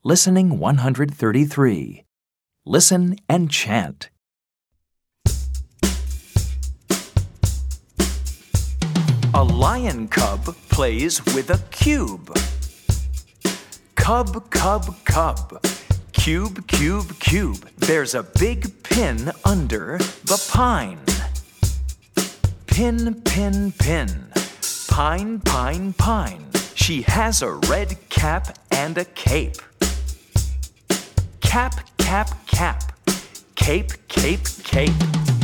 Listening 133. Listen and chant. A lion cub plays with a cube. Cub, cub, cub. Cube, cube, cube. There's a big pin under the pine. Pin, pin, pin. Pine, pine, pine. She has a red cap and a cape. Cap, cap, cap. Cape, cape, cape.